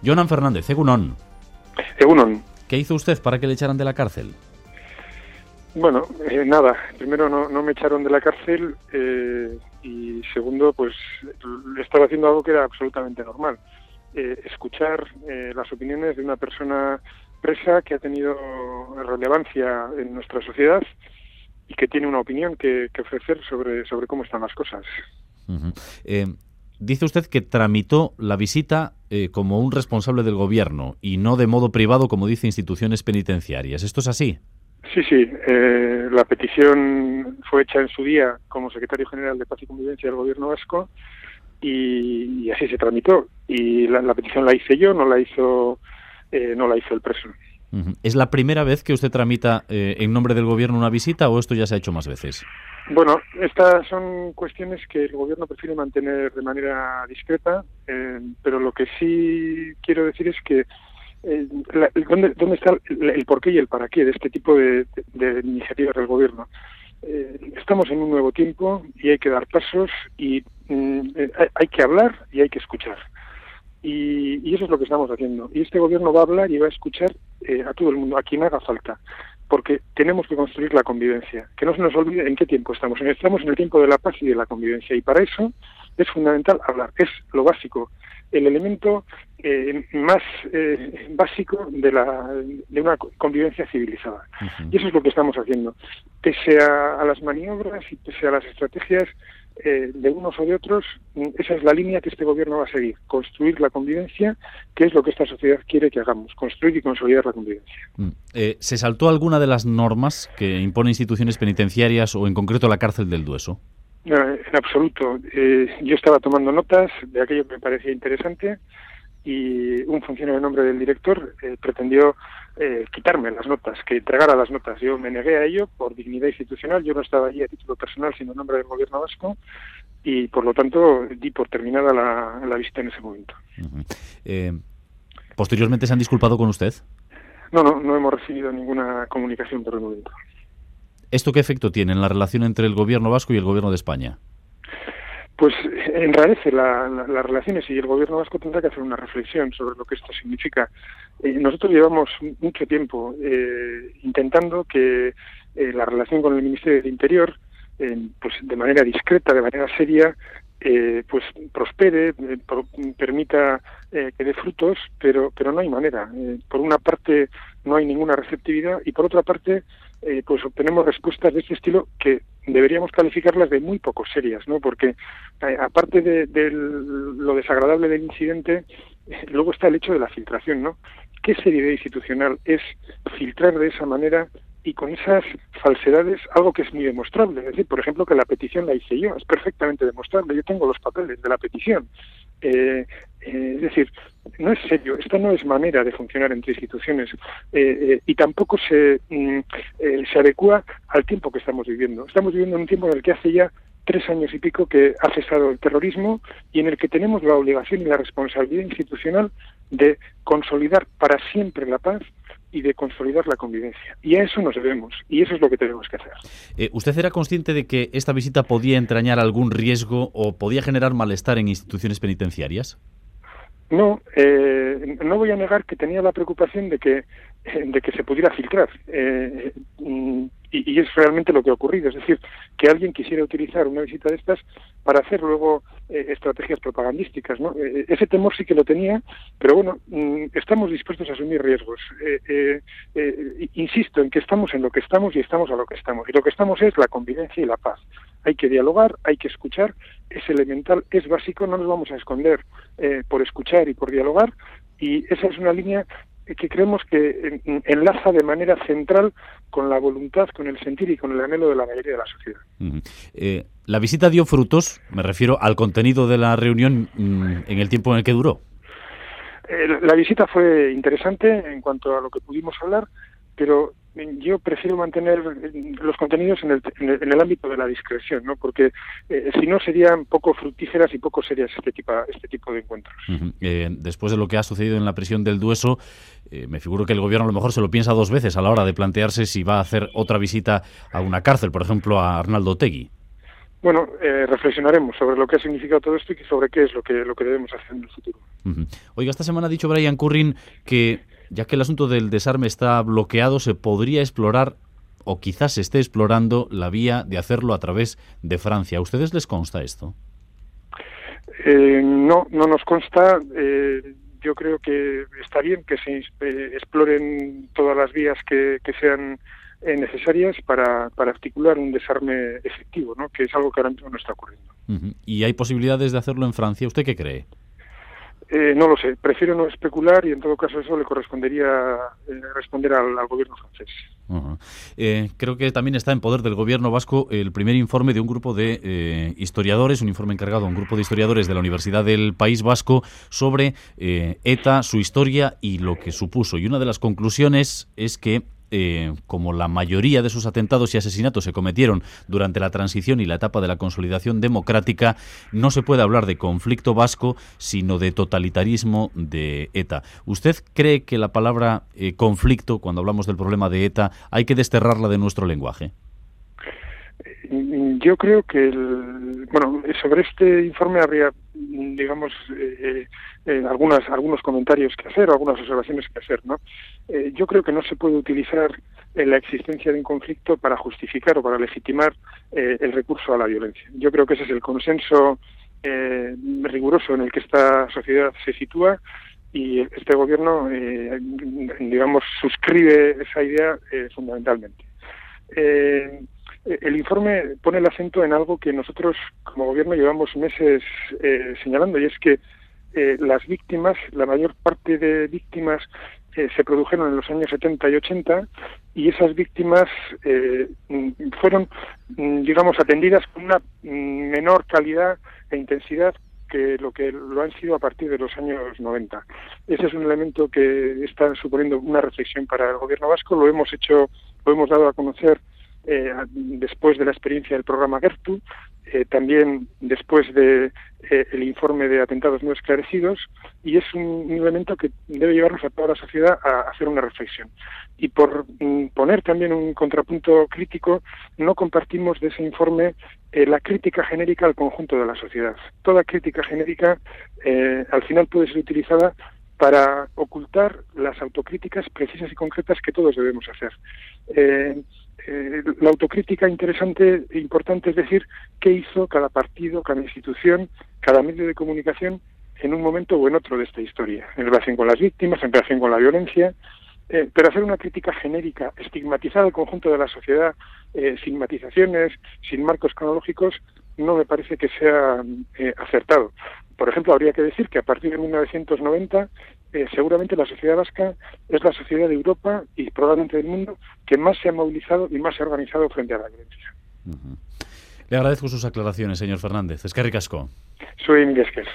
Jonan Fernández, Egunon. Egunon. ¿Qué hizo usted para que le echaran de la cárcel? Bueno, nada. Primero, no me echaron de la cárcel y segundo, pues estaba haciendo algo que era absolutamente normal. Escuchar las opiniones de una persona presa que ha tenido relevancia en nuestra sociedad y que tiene una opinión que ofrecer sobre cómo están las cosas. Uh-huh. Dice usted que tramitó la visita como un responsable del gobierno y no de modo privado, como dice instituciones penitenciarias. ¿Esto es así? Sí. La petición fue hecha en su día como secretario general de Paz y Convivencia del Gobierno vasco y así se tramitó. Y la petición la hice yo, no la hizo el preso. Uh-huh. ¿Es la primera vez que usted tramita en nombre del gobierno una visita o esto ya se ha hecho más veces? Bueno, estas son cuestiones que el gobierno prefiere mantener de manera discreta, pero lo que sí quiero decir es que ¿dónde está el porqué y el para qué de este tipo de iniciativas del gobierno? Estamos en un nuevo tiempo y hay que dar pasos y hay que hablar y hay que escuchar. Y eso es lo que estamos haciendo. Y este gobierno va a hablar y va a escuchar a todo el mundo, a quien haga falta, porque tenemos que construir la convivencia. Que no se nos olvide en qué tiempo estamos. Estamos en el tiempo de la paz y de la convivencia, y para eso es fundamental hablar. Es lo básico, el elemento más básico de una convivencia civilizada. Uh-huh. Y eso es lo que estamos haciendo. Pese a las maniobras y pese a las estrategias de unos o de otros, esa es la línea que este gobierno va a seguir: construir la convivencia, que es lo que esta sociedad quiere que hagamos, construir y consolidar la convivencia. ¿Se saltó alguna de las normas que imponen instituciones penitenciarias o en concreto la cárcel del Dueso? No, en absoluto. Yo estaba tomando notas de aquello que me parecía interesante y un funcionario en nombre del director pretendió quitarme las notas, que entregara las notas. Yo me negué a ello por dignidad institucional. Yo no estaba allí a título personal, sino en nombre del gobierno vasco, y por lo tanto di por terminada la visita en ese momento. Uh-huh. ¿Posteriormente se han disculpado con usted? No hemos recibido ninguna comunicación por el momento. ¿Esto qué efecto tiene en la relación entre el gobierno vasco y el gobierno de España? Pues enrarece las relaciones, y el gobierno vasco tendrá que hacer una reflexión sobre lo que esto significa. Nosotros llevamos mucho tiempo intentando que la relación con el Ministerio del Interior, pues de manera discreta, de manera seria, pues prospere, permita que dé frutos, pero no hay manera. Por una parte no hay ninguna receptividad y por otra parte pues obtenemos respuestas de este estilo que deberíamos calificarlas de muy poco serias, ¿no? Porque aparte de lo desagradable del incidente, luego está el hecho de la filtración, ¿no? ¿Qué seriedad institucional es filtrar de esa manera y con esas falsedades algo que es muy demostrable? Es decir, por ejemplo, que la petición la hice yo, es perfectamente demostrable, yo tengo los papeles de la petición. Es decir, no es serio, esta no es manera de funcionar entre instituciones y tampoco se adecúa al tiempo que estamos viviendo. Estamos viviendo en un tiempo en el que hace ya 3 años y pico que ha cesado el terrorismo y en el que tenemos la obligación y la responsabilidad institucional de consolidar para siempre la paz y de consolidar la convivencia. Y a eso nos debemos, y eso es lo que tenemos que hacer. ¿Usted era consciente de que esta visita podía entrañar algún riesgo o podía generar malestar en instituciones penitenciarias? No voy a negar que tenía la preocupación de que se pudiera filtrar. Y es realmente lo que ha ocurrido. Es decir, que alguien quisiera utilizar una visita de estas para hacer luego estrategias propagandísticas, ¿no? Ese temor sí que lo tenía, pero bueno, estamos dispuestos a asumir riesgos. Insisto en que estamos en lo que estamos y estamos a lo que estamos. Y lo que estamos es la convivencia y la paz. Hay que dialogar, hay que escuchar, es elemental, es básico, no nos vamos a esconder por escuchar y por dialogar, y esa es una línea que creemos que enlaza de manera central con la voluntad, con el sentir y con el anhelo de la mayoría de la sociedad. Uh-huh. ¿La visita dio frutos? Me refiero al contenido de la reunión en el tiempo en el que duró. La visita fue interesante en cuanto a lo que pudimos hablar, pero yo prefiero mantener los contenidos en el ámbito de la discreción, ¿no? Porque si no serían poco fructíferas y poco serias este tipo de encuentros. Uh-huh. Después de lo que ha sucedido en la prisión del Dueso, me figuro que el gobierno a lo mejor se lo piensa 2 veces a la hora de plantearse si va a hacer otra visita a una cárcel, por ejemplo a Arnaldo Otegi. Bueno, reflexionaremos sobre lo que ha significado todo esto y sobre qué es lo que debemos hacer en el futuro. Oiga, esta semana ha dicho Brian Currin que, ya que el asunto del desarme está bloqueado, se podría explorar, o quizás se esté explorando, la vía de hacerlo a través de Francia. ¿A ustedes les consta esto? No nos consta. Yo creo que está bien que se exploren todas las vías que sean necesarias para articular un desarme efectivo, ¿no? Que es algo que ahora mismo no está ocurriendo. ¿Y hay posibilidades de hacerlo en Francia? ¿Usted qué cree? No lo sé, prefiero no especular y en todo caso eso le correspondería responder al gobierno francés. Creo que también está en poder del gobierno vasco el primer informe de un grupo de historiadores, un informe encargado a un grupo de historiadores de la Universidad del País Vasco sobre ETA, su historia y lo que supuso. Y una de las conclusiones es que como la mayoría de esos atentados y asesinatos se cometieron durante la transición y la etapa de la consolidación democrática, no se puede hablar de conflicto vasco, sino de totalitarismo de ETA. ¿Usted cree que la palabra conflicto, cuando hablamos del problema de ETA, hay que desterrarla de nuestro lenguaje? Yo creo que sobre este informe habría, digamos, algunos comentarios que hacer o algunas observaciones que hacer, ¿no? Yo creo que no se puede utilizar la existencia de un conflicto para justificar o para legitimar el recurso a la violencia. Yo creo que ese es el consenso riguroso en el que esta sociedad se sitúa y este gobierno, digamos, suscribe esa idea fundamentalmente. El informe pone el acento en algo que nosotros como gobierno llevamos meses señalando, y es que las víctimas, la mayor parte de víctimas se produjeron en los años 70 y 80 y esas víctimas fueron, digamos, atendidas con una menor calidad e intensidad que lo han sido a partir de los años 90. Ese es un elemento que está suponiendo una reflexión para el gobierno vasco. Lo hemos dado a conocer después de la experiencia del programa Gertu, también después de el informe de atentados no esclarecidos, y es un elemento que debe llevarnos a toda la sociedad a hacer una reflexión. Y por poner también un contrapunto crítico, no compartimos de ese informe la crítica genérica al conjunto de la sociedad. Toda crítica genérica al final puede ser utilizada para ocultar las autocríticas precisas y concretas que todos debemos hacer. La autocrítica interesante e importante es decir qué hizo cada partido, cada institución, cada medio de comunicación en un momento o en otro de esta historia, en relación con las víctimas, en relación con la violencia, pero hacer una crítica genérica, estigmatizar al conjunto de la sociedad, sin matizaciones, sin marcos cronológicos, no me parece que sea acertado. Por ejemplo, habría que decir que a partir de 1990 seguramente la sociedad vasca es la sociedad de Europa y probablemente del mundo que más se ha movilizado y más se ha organizado frente a la violencia. Le agradezco sus aclaraciones, señor Fernández. Eskerrik asko. Soy Miguel Esquer.